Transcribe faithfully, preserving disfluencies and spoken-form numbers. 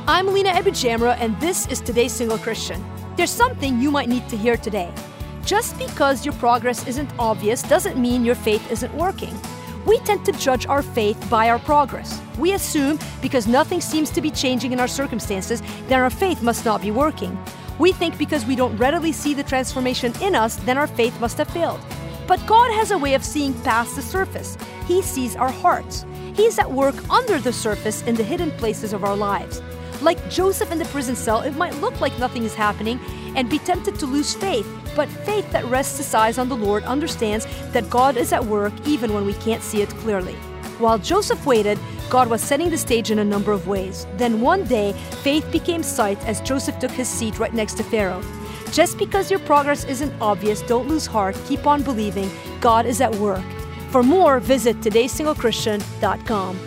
I'm Lena Ebijamra, and this is Today's Single Christian. There's something you might need to hear today. Just because your progress isn't obvious doesn't mean your faith isn't working. We tend to judge our faith by our progress. We assume because nothing seems to be changing in our circumstances, then our faith must not be working. We think because we don't readily see the transformation in us, then our faith must have failed. But God has a way of seeing past the surface. He sees our hearts. He's at work under the surface in the hidden places of our lives. Like Joseph in the prison cell, it might look like nothing is happening and be tempted to lose faith, but faith that rests its eyes on the Lord understands that God is at work even when we can't see it clearly. While Joseph waited, God was setting the stage in a number of ways. Then one day, faith became sight as Joseph took his seat right next to Pharaoh. Just because your progress isn't obvious, don't lose heart. Keep on believing. God is at work. For more, visit todays single christian dot com.